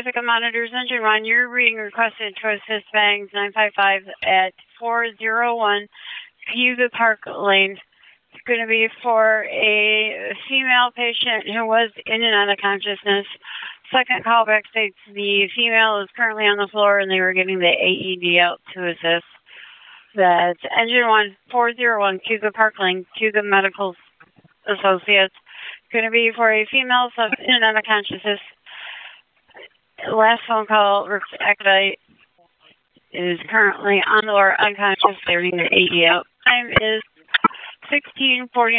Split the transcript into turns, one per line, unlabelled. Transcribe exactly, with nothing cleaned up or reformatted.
traffic and monitors, engine one. You're reading requested to assist Bangs nine five five at four oh one Cayuga Park Lane. It's going to be for a female patient who was in and out of consciousness. Second callback states the female is currently on the floor and they were getting the A E D out to assist. That's engine one, four oh one Cayuga Park Lane, Cayuga Medical Associates. Going to be for a female sub in and out of consciousness. Last phone call, Activate is currently on or unconscious. They're getting the A E D out. Time is sixteen forty.